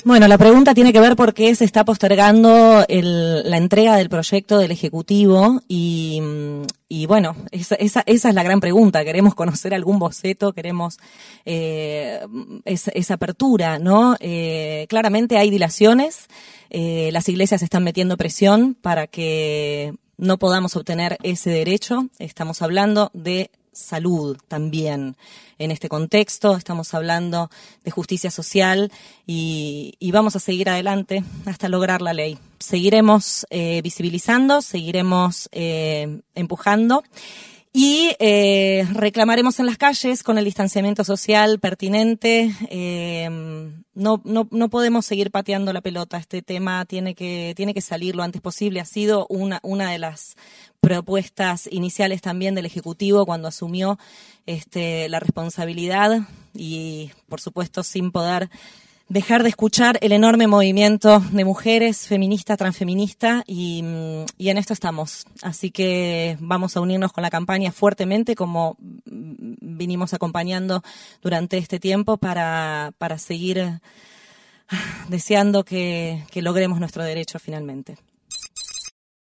Bueno, la pregunta tiene que ver por qué se está postergando la entrega del proyecto del Ejecutivo y bueno, esa es la gran pregunta. Queremos conocer algún boceto, queremos esa apertura, ¿no? Claramente hay dilaciones, las iglesias están metiendo presión para que no podamos obtener ese derecho. Estamos hablando de salud también en este contexto, estamos hablando de justicia social y vamos a seguir adelante hasta lograr la ley. Seguiremos visibilizando, seguiremos empujando y reclamaremos en las calles con el distanciamiento social pertinente. No podemos seguir pateando la pelota. Este tema tiene que salir lo antes posible. Ha sido una de las propuestas iniciales también del Ejecutivo cuando asumió la responsabilidad y, por supuesto, sin poder dejar de escuchar el enorme movimiento de mujeres feminista, transfeminista y en esto estamos. Así que vamos a unirnos con la campaña fuertemente como vinimos acompañando durante este tiempo para seguir deseando que logremos nuestro derecho finalmente.